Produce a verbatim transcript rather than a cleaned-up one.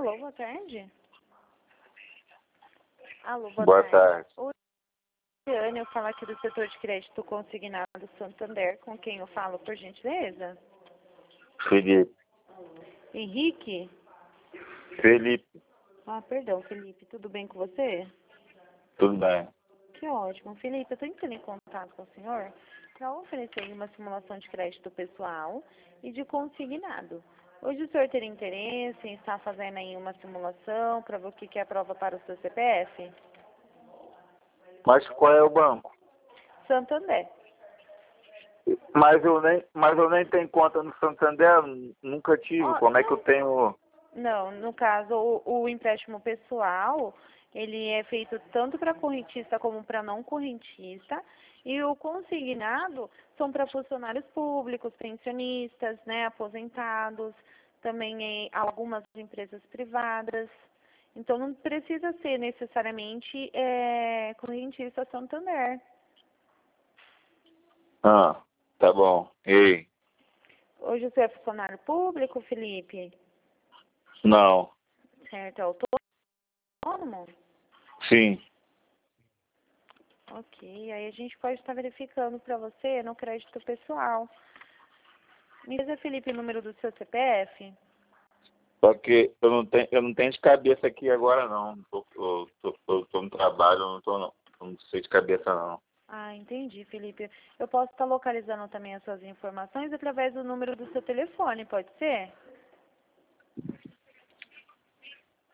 Alô, boa tarde. Alô, boa, Boa tarde. tarde. Oi, Luciane, eu falo aqui do setor de crédito consignado Santander, com quem eu falo, por gentileza? Felipe. Henrique? Felipe, Ah, perdão, Felipe, tudo bem com você? tudo bem? Que ótimo. Felipe, eu estou entrando em contato com o senhor para oferecer uma simulação de crédito pessoal e de consignado. Hoje o senhor teria interesse em estar fazendo aí uma simulação para ver o que que é a prova para o seu C P F? Mas qual é o banco? Santander. Mas eu nem, mas eu nem tenho conta no Santander, nunca tive. Ó, Como é que eu não, tenho? não, no caso, o, o empréstimo pessoal, ele é feito tanto para correntista como para não correntista, e o consignado são para funcionários públicos, pensionistas, né, aposentados, também em algumas empresas privadas. Então, não precisa ser necessariamente é, correntista Santander. Ah, tá bom. Ei, Hoje você é funcionário público, Felipe? não. Certo, é autônomo? Sim. Ok, aí a gente pode estar verificando para você no crédito pessoal. Me diz, Felipe, o número do seu C P F? Só que eu não tenho, eu não tenho de cabeça aqui agora não. Eu tô, tô, tô, tô no trabalho, eu não tô não. Eu não sei de cabeça não. Ah, entendi, Felipe. Eu posso estar localizando também as suas informações através do número do seu telefone, pode ser?